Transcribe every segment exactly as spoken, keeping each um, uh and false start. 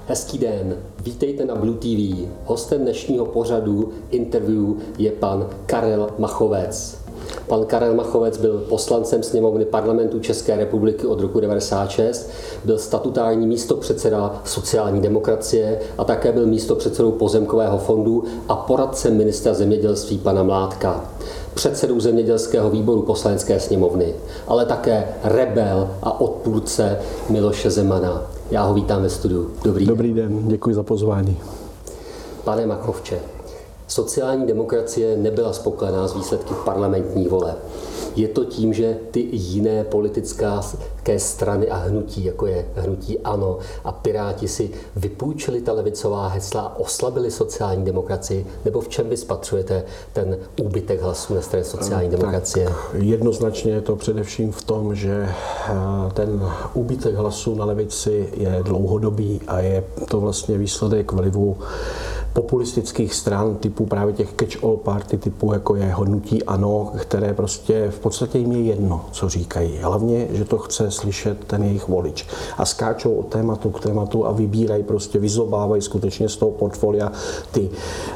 Hezký den, vítejte na Blue T V. Hostem dnešního pořadu interview je pan Karel Machovec. Pan Karel Machovec byl poslancem sněmovny Parlamentu České republiky od roku devadesát šest, byl statutární místopředseda sociální demokracie a také byl místopředsedou Pozemkového fondu a poradcem ministra zemědělství pana Mládka, předsedou zemědělského výboru poslanecké sněmovny, ale také rebel a odpůrce Miloše Zemana. Já ho vítám ve studiu. Dobrý, Dobrý den. den, děkuji za pozvání. Pane Machovče, sociální demokracie nebyla spokojená s výsledky parlamentních voleb. Je to tím, že ty jiné politické strany a hnutí, jako je hnutí ANO a Piráti, si vypůjčili ta levicová hesla a oslabili sociální demokracii? Nebo v čem vy spatřujete ten úbytek hlasů na straně sociální demokracie? Tak jednoznačně je to především v tom, že ten úbytek hlasů na levici je dlouhodobý a je to vlastně výsledek vlivu populistických stran typu právě těch catch-all party typu jako je hnutí ANO, které prostě v podstatě jim je jedno, co říkají. Hlavně, že to chce slyšet ten jejich volič. A skáčou od tématu k tématu a vybírají prostě, vyzobávají skutečně z toho portfolia ty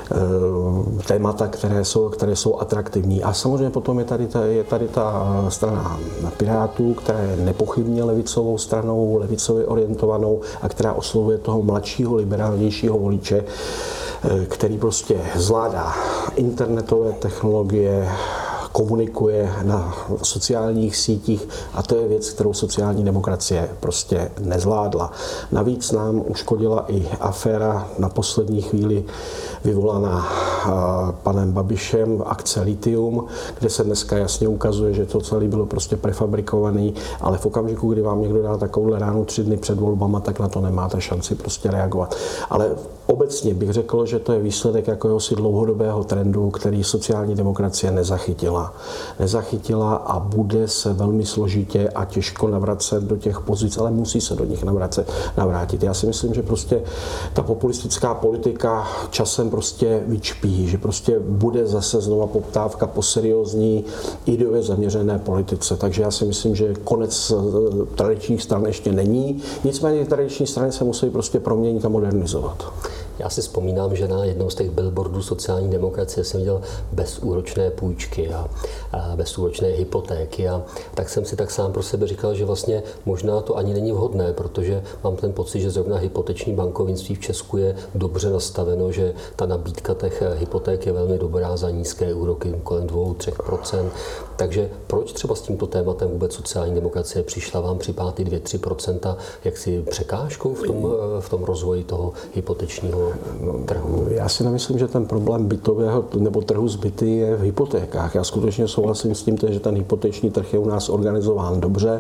e, témata, které jsou, které jsou atraktivní. A samozřejmě potom je tady ta, je tady ta strana Pirátů, která je nepochybně levicovou stranou, levicově orientovanou a která oslovuje toho mladšího, liberálnějšího voliče, který prostě zvládá internetové technologie, komunikuje na sociálních sítích a to je věc, kterou sociální demokracie prostě nezvládla. Navíc nám uškodila i aféra na poslední chvíli vyvolaná panem Babišem, akce Lithium, kde se dneska jasně ukazuje, že to celé bylo prostě prefabrikovaný, ale v okamžiku, kdy vám někdo dá takovouhle ránu tři dny před volbama, tak na to nemáte šanci prostě reagovat. Ale obecně bych řekl, že to je výsledek jakéhosi dlouhodobého trendu, který sociální demokracie nezachytila. Nezachytila a bude se velmi složitě a těžko navracet do těch pozic, ale musí se do nich navracet, navrátit. Já si myslím, že prostě ta populistická politika časem prostě vyčpí, že prostě bude zase znova poptávka po seriózní, ideově zaměřené politice. Takže já si myslím, že konec tradičních stran ještě není. Nicméně tradiční strany se musí prostě proměnit a modernizovat. Já si vzpomínám, že na jednou z těch billboardů sociální demokracie jsem viděl bezúročné půjčky a, a bezúročné hypotéky a tak jsem si tak sám pro sebe říkal, že vlastně možná to ani není vhodné, protože mám ten pocit, že zrovna hypoteční bankovnictví v Česku je dobře nastaveno, že ta nabídka těch hypoték je velmi dobrá za nízké úroky, kolem dvě až tři procenta. Takže proč třeba s tímto tématem vůbec sociální demokracie přišla? Vám připadá ty dvě až tři procenta jaksi překážkou v tom, v tom rozvoji toho hypotečního trhu? Já si nemyslím, že ten problém bytového nebo trhu s byty je v hypotékách. Já skutečně souhlasím s tím, že ten hypoteční trh je u nás organizován dobře.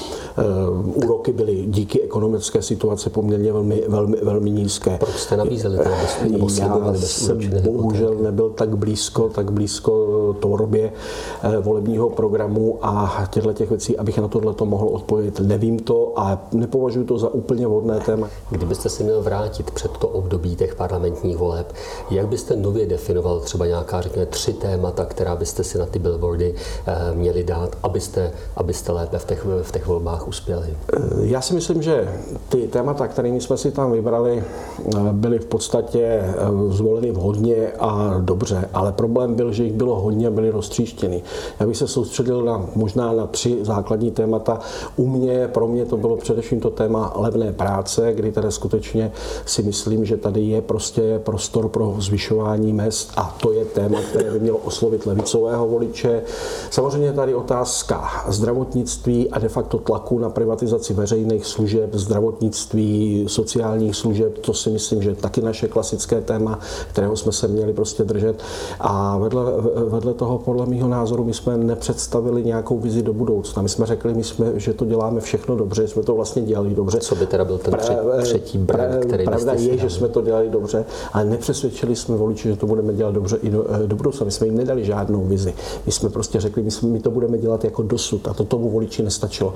Úroky byly díky ekonomické situaci poměrně velmi, velmi, velmi nízké. Proč jste nabízeli to bez, nebo slibovali bezúročné hypotéky? Bohužel nebyl tak blízko, tak blízko tvorbě volebního programu a těchto těch věcí, abych na tohle to mohl odpovědět. Nevím to a nepovažuji to za úplně vhodné téma. Kdybyste si měl vrátit před to období těch parlamentních voleb, jak byste nově definoval třeba nějaká, řekněme, tři témata, která byste si na ty billboardy měli dát, abyste, abyste lépe v těch, v těch volbách uspěli? Já si myslím, že ty témata, kterými jsme si tam vybrali, byly v podstatě zvoleny vhodně a dobře, ale problém byl, že jich bylo hodně a byly roztříštěny. Já bych se soustředil na, možná na tři základní témata. U mě, pro mě to bylo především to téma levné práce, kdy tady skutečně si myslím, že tady je prostě prostor pro zvyšování mezd a to je téma, které by mělo oslovit levicového voliče. Samozřejmě tady otázka zdravotnictví a de facto tlaku na privatizaci veřejných služeb, zdravotnictví, sociálních služeb, to si myslím, že je taky naše klasické téma, kterého jsme se měli prostě držet. A vedle, vedle toho, podle mého názoru, my jsme nepředstavili nějakou vizi do budoucna. My jsme řekli, my jsme, že to děláme všechno dobře, jsme to vlastně dělali dobře. Co by teda byl ten třetí brand, který Pravda je, že jsme to dělali dobře, ale nepřesvědčili jsme voliči, že to budeme dělat dobře i do, do budoucna. My jsme jim nedali žádnou vizi. My jsme prostě řekli, my, jsme, my to budeme dělat jako dosud a to tomu voliči nestačilo. A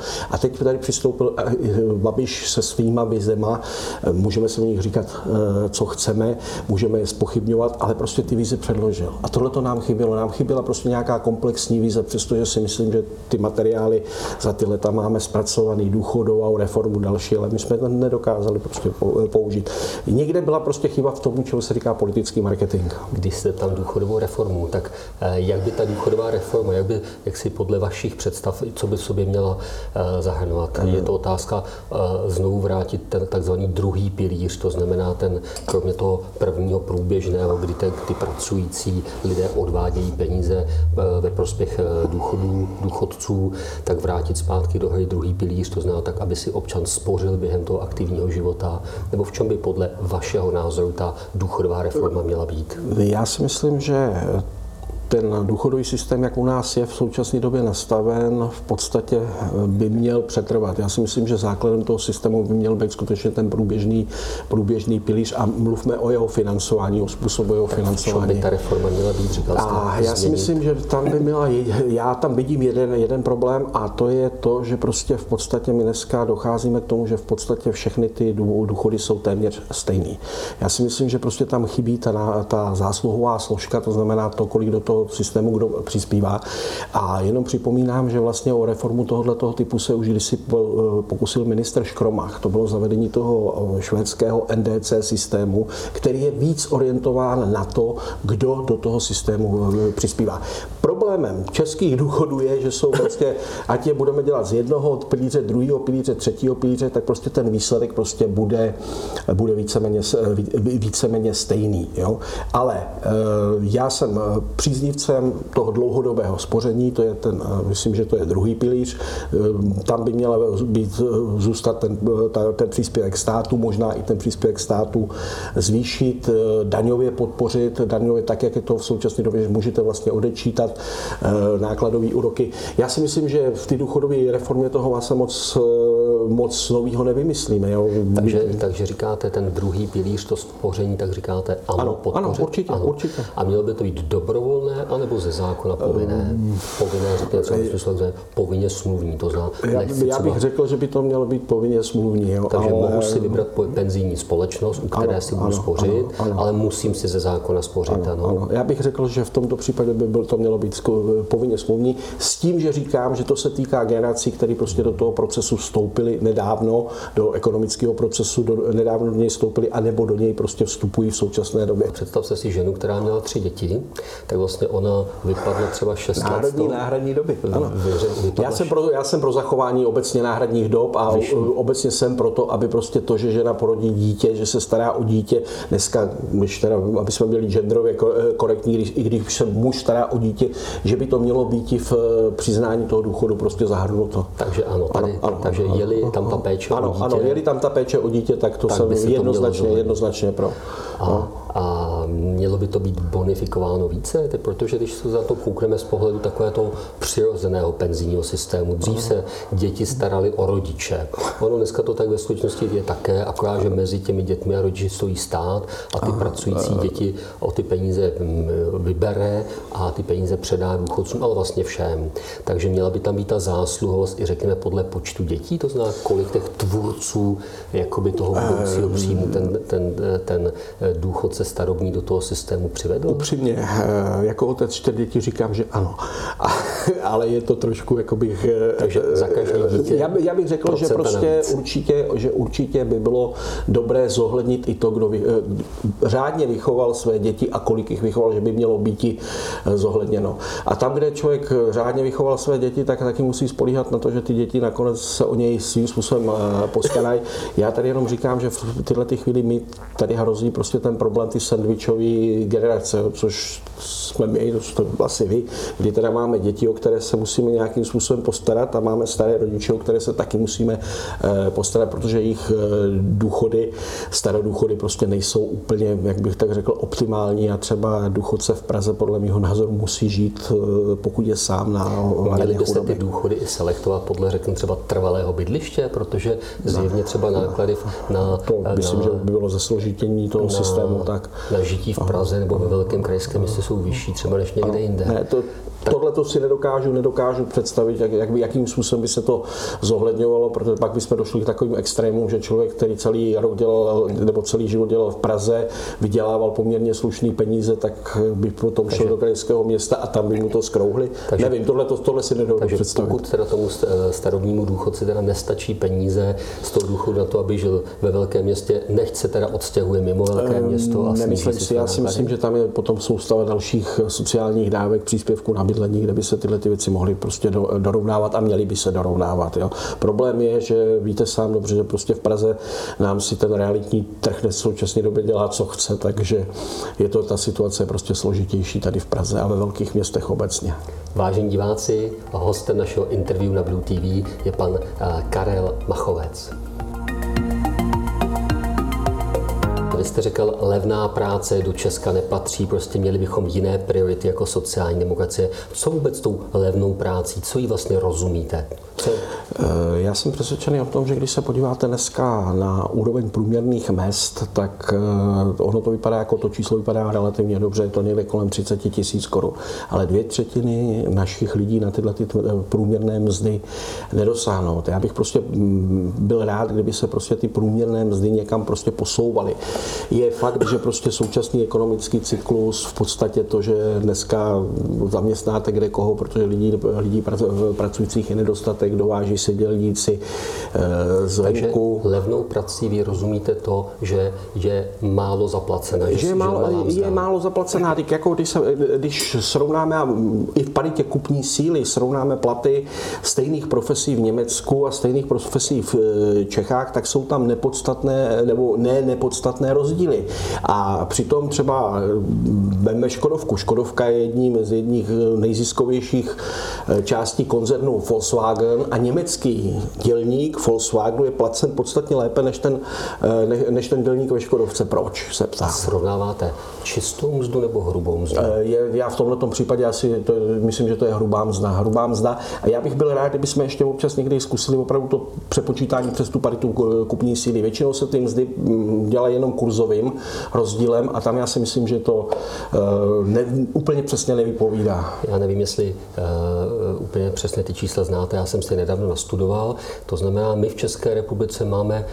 teď tady přistoupil Babiš se svýma vizema, můžeme se o nich říkat, co chceme, můžeme je zpochybňovat, ale prostě ty vize předložil. A tohle to nám chybělo. Nám chyběla prostě nějaká komplexní vize, přestože si myslím, že ty materiály za ty leta máme zpracovaný, důchodovou reformu další, ale my jsme to nedokázali prostě použít. Někde byla prostě chyba v tom, čemu se říká politický marketing. Když jste tam důchodovou reformu, tak jak by ta důchodová reforma, jak by, jak si podle vašich představ, co by v sobě měla zahrnovat? Je to otázka znovu vrátit ten takzvaný druhý pilíř, to znamená ten, kromě toho prvního průběžného, kdy te, ty pracující lidé odvádějí peníze ve prospěch důchodů, důchodců, tak vrátit zpátky do hry druhý pilíř, to znamená tak, aby si občan spořil během toho aktivního života, nebo v čem by podle vašeho názoru ta důchodová reforma měla být? Já si myslím, že ten důchodový systém, jak u nás je v současné době nastaven, v podstatě by měl přetrvat. Já si myslím, že základem toho systému by měl být skutečně ten průběžný, průběžný pilíř a mluvme o jeho financování, o způsobu jeho financování. Tak by ta reforma měla být, říkal jste, a já si myslím, že tam by měla, já tam vidím jeden, jeden problém a to je to, že prostě v podstatě my dneska docházíme k tomu, že v podstatě všechny ty důchody jsou téměř stejný. Já si myslím, že prostě tam chybí ta, ta zásluhová složka, to znamená to, kolik do toho systému kdo přispívá. A jenom připomínám, že vlastně o reformu tohoto typu se už kdysi pokusil ministr Škromach. To bylo zavedení toho švédského N D C systému, který je víc orientován na to, kdo do toho systému přispívá. Problémem českých důchodů je, že jsou prostě, ať je budeme dělat z jednoho pilíře, druhého pilíře, třetího pilíře, tak prostě ten výsledek prostě bude, bude víceméně, víceméně stejný. Jo? Ale já jsem příznivcem toho dlouhodobého spoření, to je ten, myslím, že to je druhý pilíř, tam by měla být, zůstat ten, ten příspěvek státu, možná i ten příspěvek státu zvýšit, daňově podpořit, daňově tak, jak je to v současné době, že můžete vlastně odečítat nákladové úroky. Já si myslím, že v té důchodové reformě toho vlastně moc, moc novýho nevymyslíme. Jo? Takže, takže říkáte ten druhý pilíř, to spoření, tak říkáte ano, ano podpořit? Ano, určitě, ano. určitě. A mělo by to být dobrovolné, anebo ze zákona povinné? Um, povinné, řekněme, co smysl, že povinně smluvní, to znamená. Já, já bych třeba... řekl, že by to mělo být povinně smluvní. Jo? Takže ale... mohu si vybrat penzijní společnost, u které ano, si budu ano, spořit, ano, ano. ale musím si ze zákona spořit. Ano, ano. Ano. Já bych řekl, že v tomto případě by byl, to mělo být povinně smluvní, s tím, že říkám, že to se týká generací, které prostě do toho procesu vstoupily nedávno, do ekonomického procesu, do, nedávno do něj vstoupily, anebo do něj prostě vstupují v současné době. Představte si ženu, která měla tři děti, tak vlastně ona vypadla třeba šest let. Náhradní, náhradní doby. Ano. Já, jsem pro, já jsem pro zachování obecně náhradních dob a Vyšší. obecně jsem pro to, aby prostě to, že žena porodí dítě, že se stará o dítě, dneska, když teda, aby jsme byli genderově korektní, i když se muž stará o dítě, že by to mělo být i v přiznání toho důchodu prostě zahrnuto. Takže ano, tady, ano, ano takže ano, je-li tam ta péče ano, o dítě. Ano, je-li tam ta péče o dítě, tak to tak jsem jednoznačně, jednoznačně pro. A, no. a mělo by to být bonifikováno více, protože když se za to koukneme z pohledu takového toho přirozeného penzijního systému, dřív se děti starali o rodiče. Ono dneska to tak ve skutečnosti je také, akorát, že mezi těmi dětmi a rodiči stojí stát a ty pracující děti o ty peníze vybere a ty peníze předá důchodcům, ale vlastně všem. Takže měla by tam být ta zásluhovost i řekněme podle počtu dětí, to znamená, kolik těch tvůrců jakoby toho budoucího příjmu ten, ten, ten důchodce starobní do toho systému přivedl? Upřímně, jako otec čtyř dětí říkám, že ano. Ale je to trošku jakoby... Takže za každé dítě? Já, já bych řekl, že prostě určitě, že určitě by bylo dobré zohlednit i to, kdo vy, řádně vychoval své děti a kolik jich vychoval, že by mělo být zohledněno. A tam, kde člověk řádně vychoval své děti, tak taky musí spolíhat na to, že ty děti nakonec se o něj svým způsobem postarají. Já tady jenom říkám, že v tyhle ty chvíli mi tady hrozí prostě ten problém ty sandvičové generace, což jsme my, to asi vy, kdy teda máme děti, o které se musíme nějakým způsobem postarat a máme staré rodiče, o které se taky musíme postarat, protože jejich důchody, staré důchody prostě nejsou úplně, jak bych tak řekl, optimální a třeba důchodce v Praze podle mého názoru musí žít, pokud je sám na Měli byste ty důchody i selektovat podle, řeknu, třeba trvalého bydliště, protože zjevně třeba náklady na... To myslím, na, že by bylo zesložitění toho na, systému tak. Na přežití v Praze nebo ve velkém krajském městě jsou vyšší třeba než někde jinde. Ne, to, tohle to si nedokážu, nedokážu představit, jak, jak by, jakým způsobem by se to zohledňovalo, protože pak bychom došli k takovým extrémům, že člověk, který celý rok dělal, nebo celý život dělal v Praze, vydělával poměrně slušný peníze, tak by potom šel do krajského města a tam by mu to skrouhli. Takže, nevím, tohle, to, tohle si nedokážu představit. Pokud teda tomu starobnímu důchodci teda nestačí peníze z toho důchodu na to, aby žil ve velkém městě, nechce teda odstěhuje mimo velké město a nemyslím si, já si myslím, že tam je potom soustava dalších sociálních dávek, příspěvků na bydlení, kde by se tyhle ty věci mohly prostě do, dorovnávat a měly by se dorovnávat. Jo. Problém je, že víte sám dobře, že prostě v Praze nám si ten realitní trh v současné době dělá, co chce, takže je to ta situace prostě složitější tady v Praze a ve velkých městech obecně. Vážení diváci, hostem našeho interview na Blue T V je pan Karel Machovec. Vy jste řekl, levná práce do Česka nepatří, prostě měli bychom jiné priority jako sociální demokracie. Co vůbec tou levnou prácí, co jí vlastně rozumíte? Co? Já jsem přesvědčený o tom, že když se podíváte dneska na úroveň průměrných mezd, tak ono to vypadá jako to číslo vypadá relativně dobře, je to někde kolem třicet tisíc korun. Ale dvě třetiny našich lidí na tyhle ty průměrné mzdy nedosáhnou. Já bych prostě byl rád, kdyby se prostě ty průměrné mzdy někam prostě posouvaly. Je fakt, že prostě současný ekonomický cyklus v podstatě to, že dneska zaměstnáte kde koho, protože lidí, lidí pracujících je nedostatek, dováží se dělníci z venku. Takže levnou prací vy rozumíte to, že je málo zaplacená. Že, že je, málo, je málo zaplacená. Tak jako když, se, když srovnáme i v paritě kupní síly, srovnáme platy stejných profesí v Německu a stejných profesí v Čechách, tak jsou tam nepodstatné nebo ne nepodstatné rozdíly. A přitom třeba veme Škodovku. Škodovka je jedním z jedních nejziskovějších částí koncernu Volkswagen a německý dělník Volkswagenu je placen podstatně lépe než ten, než ten dělník ve Škodovce. Proč, se ptá. Srovnáváte čistou mzdu nebo hrubou mzdu? Je, já v tomto případě asi to, myslím, že to je hrubá mzda. Hrubá mzda. A já bych byl rád, kdybychom ještě občas někdy zkusili opravdu to přepočítání přes tu paritu kupní síly. Většinou se ty mzdy dělají jenom kurzovým rozdílem a tam já si myslím, že to ne, úplně přesně nevypovídá. Já nevím, jestli uh, úplně přesně ty čísla znáte, já jsem si nedávno nastudoval. To znamená, my v České republice máme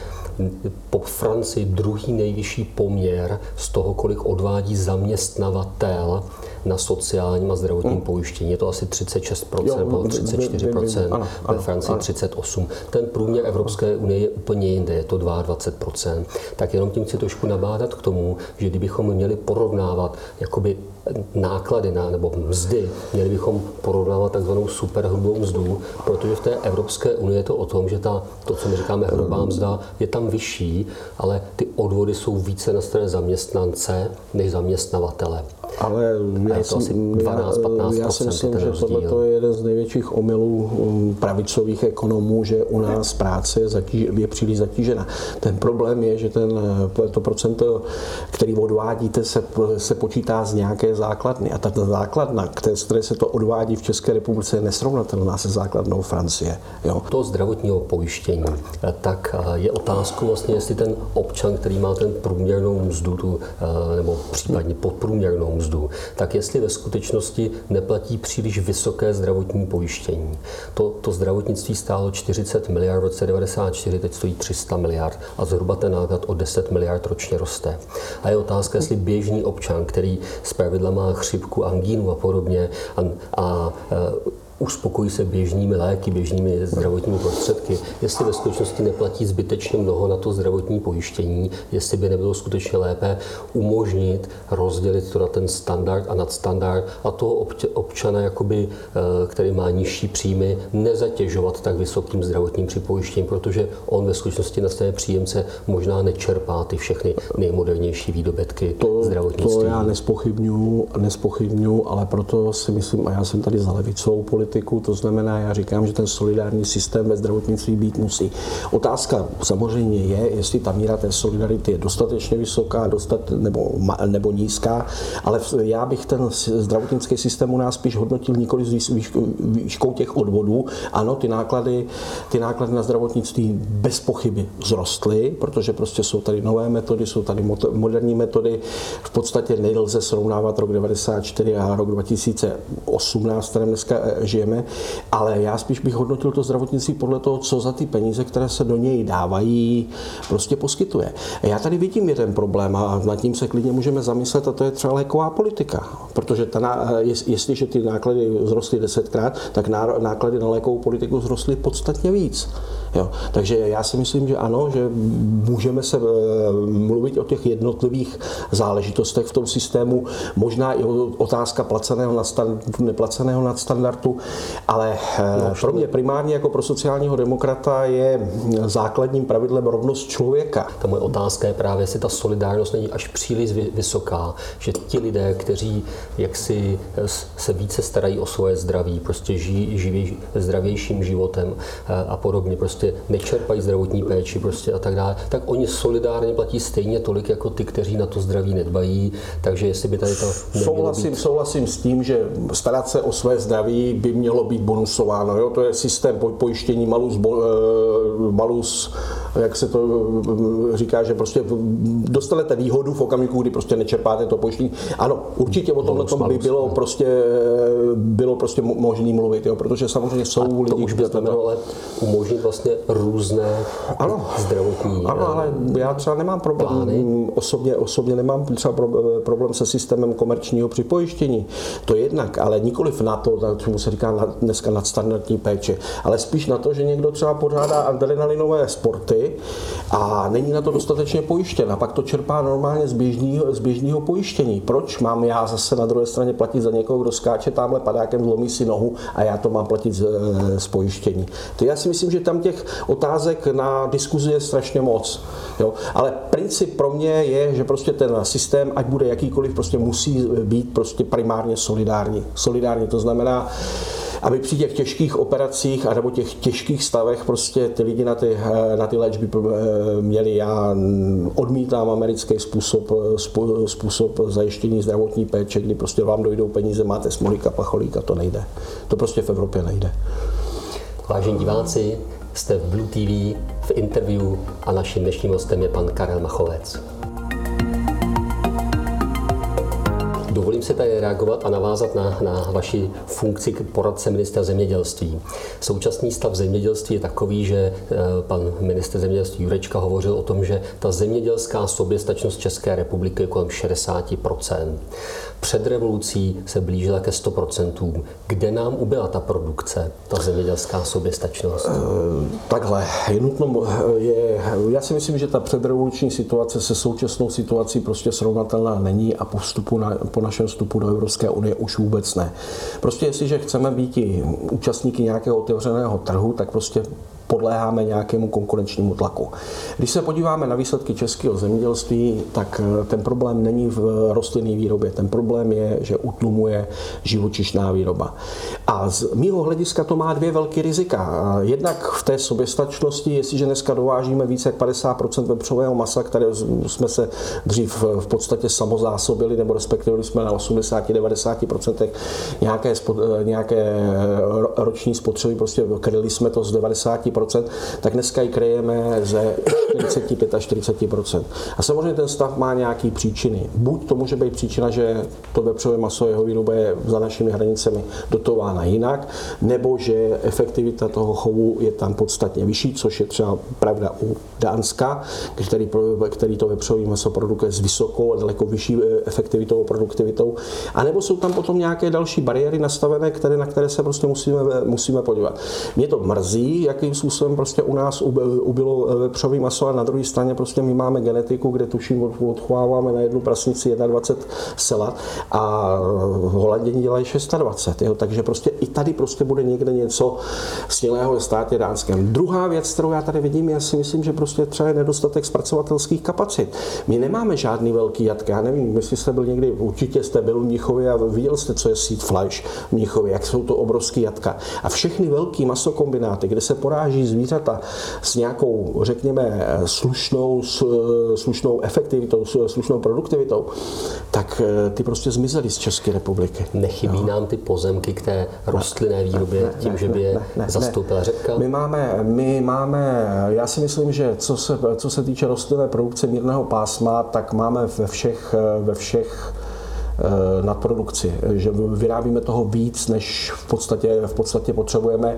po Francii druhý nejvyšší poměr z toho, kolik odvádí zaměstnavatel na sociálním a zdravotním hmm. pojištění. Je to asi třicet šest procent nebo třicet čtyři procent, ano, ve Francii ano. třicet osm procent. Ten průměr Evropské unie je úplně jinde, je to dvacet dva procent. Tak jenom tím chci trošku nabádat k tomu, že kdybychom měli porovnávat jakoby náklady na, nebo mzdy, měli bychom porovnávat takzvanou superhrubou mzdu, protože v té Evropské unii je to o tom, že ta, to, co my říkáme hrubá mzda, je tam vyšší, ale ty odvody jsou více na straně zaměstnance než zaměstnavatele. Ale já, je to asi dvanáct až patnáct procent. Já si myslím, že tohle je jeden z největších omylů pravicových ekonomů, že u nás práce je, zatíž, je příliš zatížena. Ten problém je, že ten, to procento, který odvádíte, se, se počítá z nějaké základny. A ta základna, z které se to odvádí v České republice, je nesrovnatelná se základnou Francie. Jo. To zdravotního pojištění, tak je otázkou vlastně, jestli ten občan, který má ten průměrnou mzdu, tu, nebo případně podprůměrnou mzdu, tak jestli ve skutečnosti neplatí příliš vysoké zdravotní pojištění. To, to zdravotnictví stálo čtyřicet miliard v roce devadesát čtyři, teď stojí tři sta miliard a zhruba ten náklad o deset miliard ročně roste. A je otázka, jestli běžný občan, který zpravidla má chřipku, angínu a podobně a, a, a uspokojí se běžnými léky, běžnými zdravotními prostředky, jestli ve skutečnosti neplatí zbytečně mnoho na to zdravotní pojištění, jestli by nebylo skutečně lépe umožnit rozdělit to na ten standard a nadstandard a toho občana, jakoby, který má nižší příjmy, nezatěžovat tak vysokým zdravotním připojištěním, protože on ve skutečnosti na své příjemce možná nečerpá ty všechny nejmodernější výdobytky to, zdravotnictví. To já nespochybňuji, nespochybňuji, ale proto si myslím, a já jsem tady za levicovou politiku, politiku, to znamená, já říkám, že ten solidární systém ve zdravotnictví být musí. Otázka samozřejmě je, jestli ta míra té solidarity je dostatečně vysoká, dostat, nebo, nebo nízká, ale já bych ten zdravotnický systém u nás spíš hodnotil nikoli s výškou těch odvodů. Ano, ty náklady, ty náklady na zdravotnictví bez pochyby vzrostly, protože prostě jsou tady nové metody, jsou tady moderní metody. V podstatě nelze srovnávat rok devadesát čtyři a rok dva tisíce osmnáct, kterém dneska žijeme, ale já spíš bych hodnotil to zdravotnictví podle toho, co za ty peníze, které se do něj dávají, prostě poskytuje. Já tady vidím jeden problém a nad tím se klidně můžeme zamyslet, a to je třeba léková politika, protože ta, jestliže ty náklady vzrostly desetkrát, tak náklady na lékovou politiku vzrostly podstatně víc. Jo. Takže já si myslím, že ano, že můžeme se mluvit o těch jednotlivých záležitostech v tom systému, možná i otázka placeného nadstandardu, neplaceného nadstandardu, ale no, pro mě primárně jako pro sociálního demokrata je základním pravidlem rovnost člověka. Ta moje otázka je právě, jestli ta solidárnost není až příliš vysoká, že ti lidé, kteří jaksi se více starají o svoje zdraví, prostě žijí, živí zdravějším životem a podobně, prostě nečerpají zdravotní péči prostě a tak dále, tak oni solidárně platí stejně tolik jako ty, kteří na to zdraví nedbají, takže jestli by tady to souhlasím, být... souhlasím s tím, že starat se o své zdraví by mělo být bonusováno. Jo? To je systém pojištění malus, malus, jak se to říká, že prostě dostanete výhodu v okamžiku, kdy prostě nečerpáte to pojištění. Ano, určitě o tomhle tom by bylo prostě, bylo prostě možné mluvit, jo? Protože samozřejmě jsou a to lidi, už by znamenalo ale umožnit vlastně různé ano, zdravotní ano, ale já třeba nemám problém, plány. Osobně, osobně nemám třeba problém se systémem komerčního připojištění. To je jednak, ale nikoliv na to, čemu se říká dneska nadstandardní péče, ale spíš na to, že někdo třeba pořádá adrenalinové sporty a není na to dostatečně pojištěn a pak to čerpá normálně z běžného, z běžného pojištění. Proč mám já zase na druhé straně platit za někoho, kdo skáče tamhle padákem, zlomí si nohu a já to mám platit z, z pojištění? To já si myslím, že tam těch otázek na diskuzi je strašně moc. Jo? Ale princip pro mě je, že prostě ten systém, ať bude jakýkoliv, prostě musí být prostě primárně solidární. Solidární, to znamená, aby při těch těžkých operacích a nebo těch těžkých stavech prostě ty lidi na ty, na ty léčby měli. Já odmítám americký způsob, způsob zajištění zdravotní péče, kdy prostě vám dojdou peníze, máte smolíka, pacholíka, to nejde. To prostě v Evropě nejde. Vážení diváci, jste v Blue T V v interview a naším dnešním hostem je pan Karel Machovec. Dovolím si tady reagovat a navázat na, na vaši funkci poradce ministra zemědělství. Současný stav zemědělství je takový, že pan ministr zemědělství Jurečka hovořil o tom, že ta zemědělská soběstačnost České republiky je kolem šedesát procent. Před revolucí se blížila ke sto procentům. Kde nám ubyla ta produkce, ta zemědělská soběstačnost? Takhle, je nutno, je, já si myslím, že ta předrevoluční situace se současnou situací prostě srovnatelná není a po, vstupu na, po našem vstupu do Evropské unie už vůbec ne. Prostě jestliže chceme být i účastníky nějakého otevřeného trhu, tak prostě podléháme nějakému konkurenčnímu tlaku. Když se podíváme na výsledky českého zemědělství, tak ten problém není v rostlinné výrobě. Ten problém je, že utlumuje živočišná výroba. A z mýho hlediska to má dvě velké rizika. Jednak v té soběstačnosti, jestliže dneska dovážíme více jak padesát procent vepřového masa, které jsme se dřív v podstatě samozásobili, nebo respektive jsme na osmdesát až devadesát procent nějaké, nějaké roční spotřeby, prostě kryli jsme to z devadesát procent, tak dneska ji kryjeme ze čtyřicet pět až čtyřicet procent. A samozřejmě ten stav má nějaké příčiny. Buď to může být příčina, že to vepřové maso, jeho výroba je za našimi hranicemi dotována jinak, nebo že efektivita toho chovu je tam podstatně vyšší, což je třeba pravda u Dánska, který, který to vepřové maso produkuje s vysokou a daleko vyšší efektivitou a produktivitou. A nebo jsou tam potom nějaké další bariéry nastavené, které, na které se prostě musíme, musíme podívat. Mě to mrzí, jakým způsobem prostě u nás ubylo vepřové maso a na druhé straně prostě my máme genetiku, kde tuším odchováváme na jednu prasnici dvacet jedna sela a Holanděni dělají dvacet šest. Jo? Takže prostě i tady prostě bude někde něco snělého ve státě dánském. Druhá věc, kterou já tady vidím, já si myslím, že prostě prostě třeba je nedostatek zpracovatelských kapacit. My nemáme žádný velký jatka. Já nevím, jestli jste byl někdy, určitě jste byl v Mnichově a viděl jste, co je Seed Flash v Mnichově, jak jsou to obrovský jatka. A všechny velký masokombináty, kde se poráží zvířata s nějakou, řekněme, slušnou, slušnou efektivitou, slušnou produktivitou, tak ty prostě zmizely z České republiky. Nechybí no. nám ty pozemky k té rostlinné výrobě ne, tím, ne, že by je ne, ne, zastoupila ne. řepka? My máme, my máme, já si myslím, že co se, co se týče rostlinné produkce mírného pásma, tak máme ve všech, ve všech nadprodukci, že vyrábíme toho víc, než v podstatě, v podstatě potřebujeme.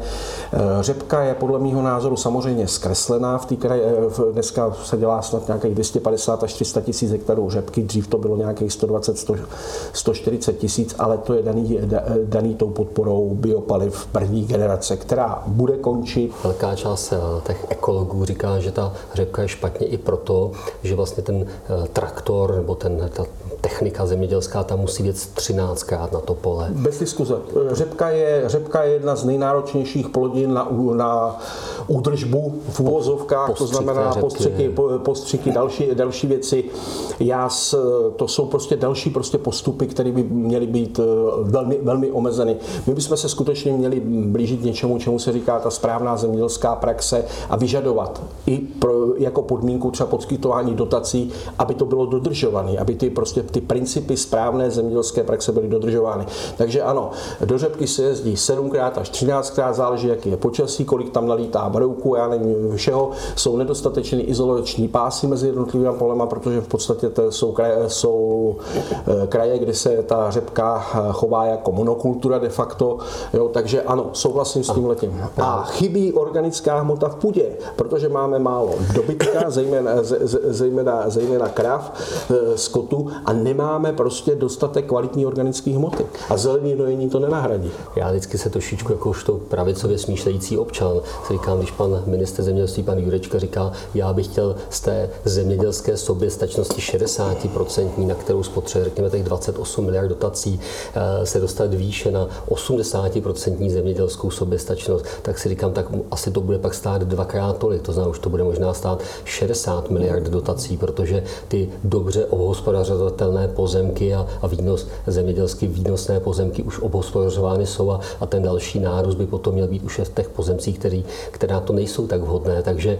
Řepka je podle mého názoru samozřejmě zkreslená v té kraji. Dneska se dělá snad nějakých dvě stě padesát až tři sta tisíc hektarů řepky, dřív to bylo nějakých sto dvacet až sto čtyřicet tisíc, ale to je daný, daný tou podporou biopaliv první generace, která bude končit. Velká část těch ekologů říká, že ta řepka je špatně i proto, že vlastně ten traktor nebo ten, ta technika zemědělská tam musí jet třináctkrát na to pole. Bez diskuze. Řepka je, řepka je jedna z nejnáročnějších plodin na, na údržbu v uvozovkách, to znamená postřiky, postřiky další, další věci. Já s, to jsou prostě další prostě postupy, které by měly být velmi, velmi omezeny. My bychom se skutečně měli blížit něčemu, čemu se říká ta správná zemědělská praxe a vyžadovat i pro, jako podmínku třeba poskytování dotací, aby to bylo dodržované, aby ty prostě ty principy správné zemědělské praxe byly dodržovány. Takže ano, do řepky se jezdí sedmkrát až třináctkrát, záleží, jaký je počasí, kolik tam nalítá barouků, já nevím všeho. Jsou nedostatečné izolační pásy mezi jednotlivými polema, protože v podstatě to jsou kraje, jsou kraje, kde se ta řepka chová jako monokultura de facto. Jo, takže ano, souhlasím s tím letím. A chybí organická hmota v půdě, protože máme málo dobytka, zejména, zejména, zejména krav, skotu, a nemáme prostě dostatek kvalitní organické hmoty. A zelený dojení to nenahradí. Já vždycky se trošičku jako už to pravicově smýšlející občan si říkám, když pan ministr zemědělství, pan Jurečka říká, já bych chtěl z té zemědělské soběstačnosti šedesát procent, na kterou spotřebuje, řekněme, těch dvacet osm miliard dotací, se dostat výše na osmdesát procent zemědělskou soběstačnost, tak si říkám, tak asi to bude pak stát dvakrát tolik, to znamená, už to bude možná stát šedesát miliard dotací, protože ty dobře obhospodařovatelné pozemky a, a výnos, zemědělsky výnosné pozemky už obhospodařovány jsou a, a ten další nárůst by potom měl být už v těch pozemcích, který, která to nejsou tak vhodné. Takže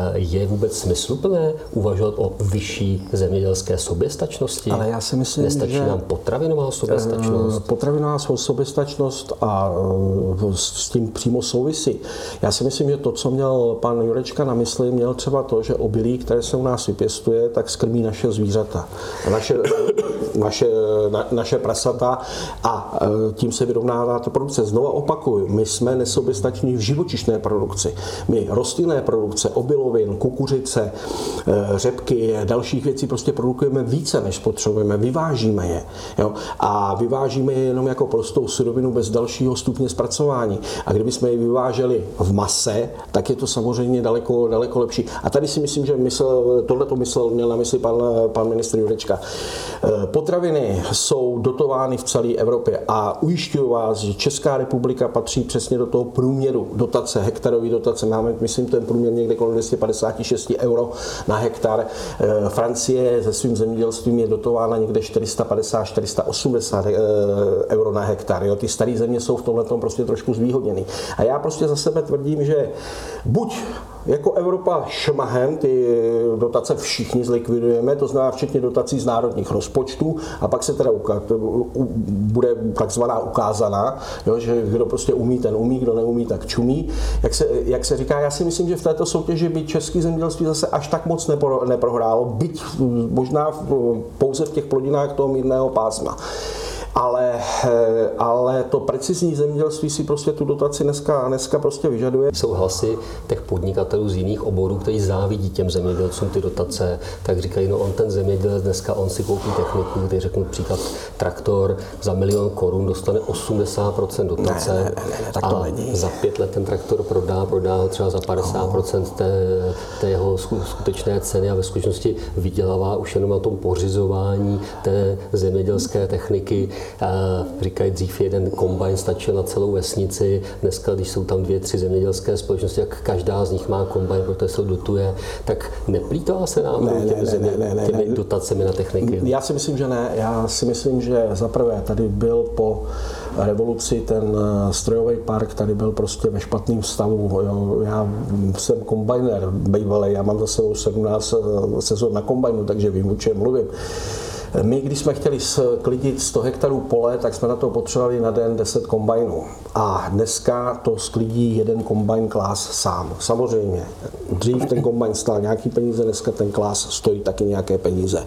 je vůbec smysluplné uvažovat o vyšší zemědělské soběstačnosti? Ale já si myslím, Nestačí že nám potravinová soběstačnost? Potravinová soběstačnost a s tím přímo souvisí. Já si myslím, že to, co měl pan Jurečka na mysli, měl třeba to, že obilí, které se u nás vypěstuje, tak skrmí naše zvířata. Naše, naše, na, naše prasata a tím se vyrovnává ta produkce. Znova opakuju, my jsme nesoběstační v živočišné produkci. My rostlinné produkce, obilovin, kukuřice, řepky, dalších věcí prostě produkujeme více, než potřebujeme, vyvážíme je. Jo? A vyvážíme je jenom jako prostou surovinu bez dalšího stupně zpracování. A kdybychom je vyváželi v mase, tak je to samozřejmě daleko, daleko lepší. A tady si myslím, že myslel, tohleto myslel, měl na mysli pan, pan ministr Jurečka. Potraviny jsou dotovány v celé Evropě a ujišťuji vás, že Česká republika patří přesně do toho průměru dotace, hektarový dotace. Máme, myslím, ten průměr někde kolem dvě stě padesát šest euro na hektar. Francie se svým zemědělstvím je dotována někde čtyři sta padesát až čtyři sta osmdesát euro na hektar. Jo? Ty staré země jsou v tomhletom prostě trošku zvýhodněný. A já prostě za sebe tvrdím, že buď jako Evropa šmahem ty dotace všichni zlikvidujeme, to znamená včetně dotací z národních rozpočtů, a pak se teda uka- bude takzvaná ukázaná, jo, že kdo prostě umí, ten umí, kdo neumí, tak čumí. Jak se, jak se říká, já si myslím, že v této soutěži by české zemědělství zase až tak moc nepro, neprohrálo, byť možná v, pouze v těch plodinách toho mírného pásma. Ale, ale to precizní zemědělství si prostě tu dotaci dneska, dneska prostě vyžaduje. Jsou hlasy těch podnikatelů z jiných oborů, kteří závidí těm zemědělcům ty dotace, tak říkají, no on ten zemědělec dneska on si koupí techniku, když řeknu příklad traktor za milion korun dostane osmdesát procent dotace ne, ne, ne, ne, tak to a není. za pět let ten traktor prodá, prodá ho třeba za padesát procent té, té jeho skutečné ceny a ve skutečnosti vydělává už jenom na tom pořizování té zemědělské techniky. říkají dřív jeden kombajn stačil na celou vesnici, dneska, když jsou tam dvě, tři zemědělské společnosti, jak každá z nich má kombajn, protože se dotuje, tak neplýtvá se nám ne, těmi, ne, země, ne, ne, těmi ne. dotacemi na techniky? Já si myslím, že ne. Já si myslím, že zaprvé tady byl po revoluci ten strojový park, tady byl prostě ve špatném stavu. Jo. Já jsem kombajner bývalý, já mám za sebou sedmnáct sezon na kombajnu, takže vím, o čem mluvím. My, když jsme chtěli sklidit sto hektarů pole, tak jsme na to potřebovali na den deset kombajnů. A dneska to sklidí jeden kombajn Klás sám. Samozřejmě, dřív ten kombajn stál nějaký peníze, dneska ten Klás stojí taky nějaké peníze.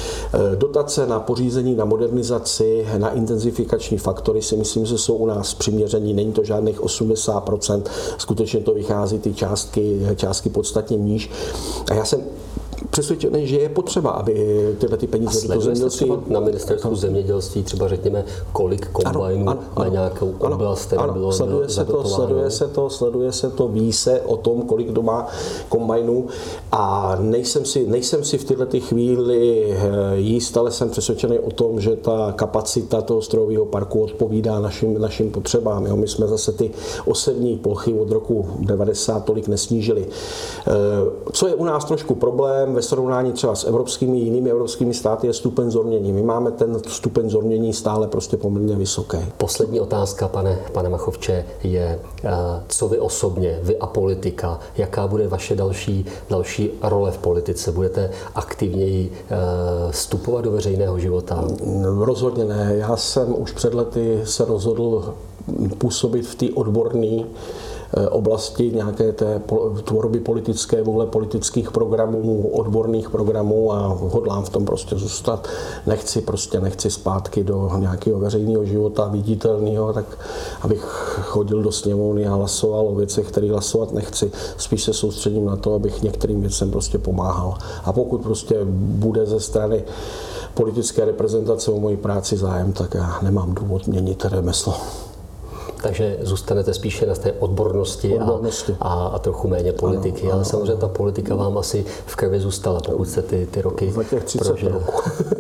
Dotace na pořízení, na modernizaci, na intenzifikační faktory si myslím, že jsou u nás přiměření. Není to žádných osmdesát procent, skutečně to vychází ty částky, částky podstatně níž. A já jsem přesvědčený, že je potřeba, aby tyhle ty peníze do zemědělství... Na ministerstvu zemědělství třeba řekněme, kolik kombajnů ano, ano, na nějakou oblast, která bylo sleduje se to, sleduje se to, sleduje se to, ví se o tom, kolik kdo má kombajnů a nejsem si, nejsem si v tyhle ty chvíli jíst, ale jsem přesvědčený o tom, že ta kapacita toho strojového parku odpovídá našim, našim potřebám. Jo, my jsme zase ty osevní plochy od roku devadesát tolik nesnížili. Co je u nás trošku problém, ve srovnání třeba s evropskými jinými evropskými státy je stupeň zornění. My máme ten stupeň zornění stále prostě poměrně vysoký. Poslední otázka, pane, pane Machovče, je, co vy osobně, vy a politika, jaká bude vaše další, další role v politice? Budete aktivněji vstupovat do veřejného života? Rozhodně ne. Já jsem už před lety se rozhodl působit v té odborné oblasti nějaké té tvorby politické vůle, politických programů, odborných programů a hodlám v tom prostě zůstat. Nechci prostě, nechci zpátky do nějakého veřejného života viditelného, tak abych chodil do sněmovny a hlasoval o věcech, které hlasovat nechci. Spíš se soustředím na to, abych některým věcem prostě pomáhal. A pokud prostě bude ze strany politické reprezentace o moji práci zájem, tak já nemám důvod měnit remeslo. Takže zůstanete spíše na té odbornosti, odbornosti. A, a, a trochu méně politiky. Ano, ano, ale samozřejmě ta politika vám asi v krvi zůstala, pokud jste ty, ty roky za těch třicet roků.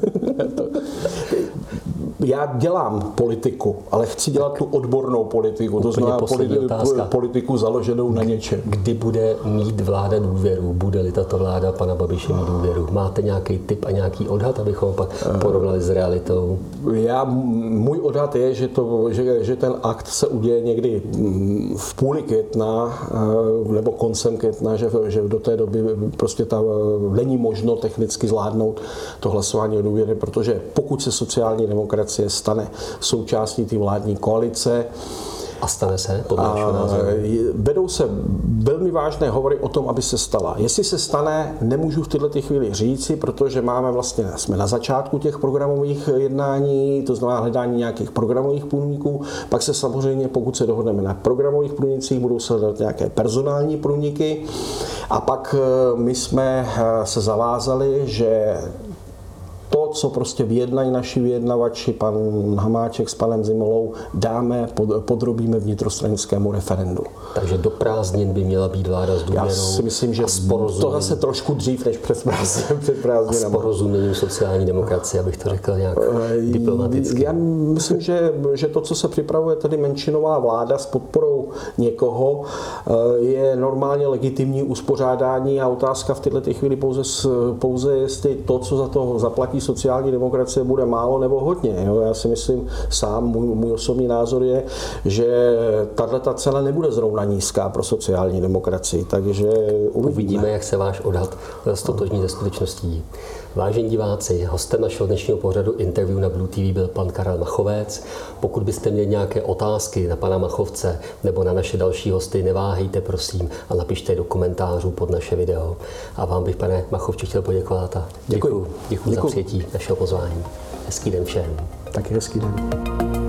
Já dělám politiku, ale chci dělat tak tu odbornou politiku, to znamená politi- politiku založenou na něčem. Kdy bude mít vláda důvěru? Bude-li tato vláda pana Babiše mít důvěru? Máte nějaký tip a nějaký odhad, abychom pak porovnali s realitou? Já, můj odhad je, že, to, že, že ten akt se uděje někdy v půli května nebo koncem května, že, že do té doby prostě ta, není možno technicky zvládnout to hlasování o důvěře, protože pokud se sociální demokracie stane součástí té vládní koalice. A stane se, podle našeho názoru? Vedou se velmi vážné hovory o tom, aby se stala. Jestli se stane, nemůžu v této chvíli říci, protože máme vlastně, jsme na začátku těch programových jednání, to znamená hledání nějakých programových průniků. Pak se samozřejmě, pokud se dohodneme na programových průnicích, budou se hledat nějaké personální průniky. A pak my jsme se zavázali, že to, co prostě vyjednají naši vyjednavači, pan Hamáček s panem Zimolou, dáme, podrobíme vnitrostranickému referendu. Takže do prázdnin by měla být vláda s důvěrou. Já si myslím, že to zase trošku dřív než před prázdninami. A s porozuměním sociální demokracie, abych to řekl nějak diplomaticky. Já myslím, že, že to, co se připravuje tedy menšinová vláda s podporou někoho, je normálně legitimní uspořádání a otázka v této chvíli pouze, pouze jestli to, co za to zaplatí sociální demokracie, bude málo nebo hodně. Jo? Já si myslím sám, můj, můj osobní názor je, že tato cena nebude zrovna nízká pro sociální demokracii, takže uvidíme. Uvidíme, jak se váš odhad ztotožní ze skutečností. Vážení diváci, hostem našeho dnešního pořadu interview na Blue T V byl pan Karel Machovec. Pokud byste měli nějaké otázky na pana Machovce nebo na naše další hosty, neváhejte prosím a napište je do komentářů pod naše video. A vám bych, pane Machovče, chtěl poděkovat a děkuji, děkuji, děkuji za přijetí našeho pozvání. Hezký den všem. Taky hezký den.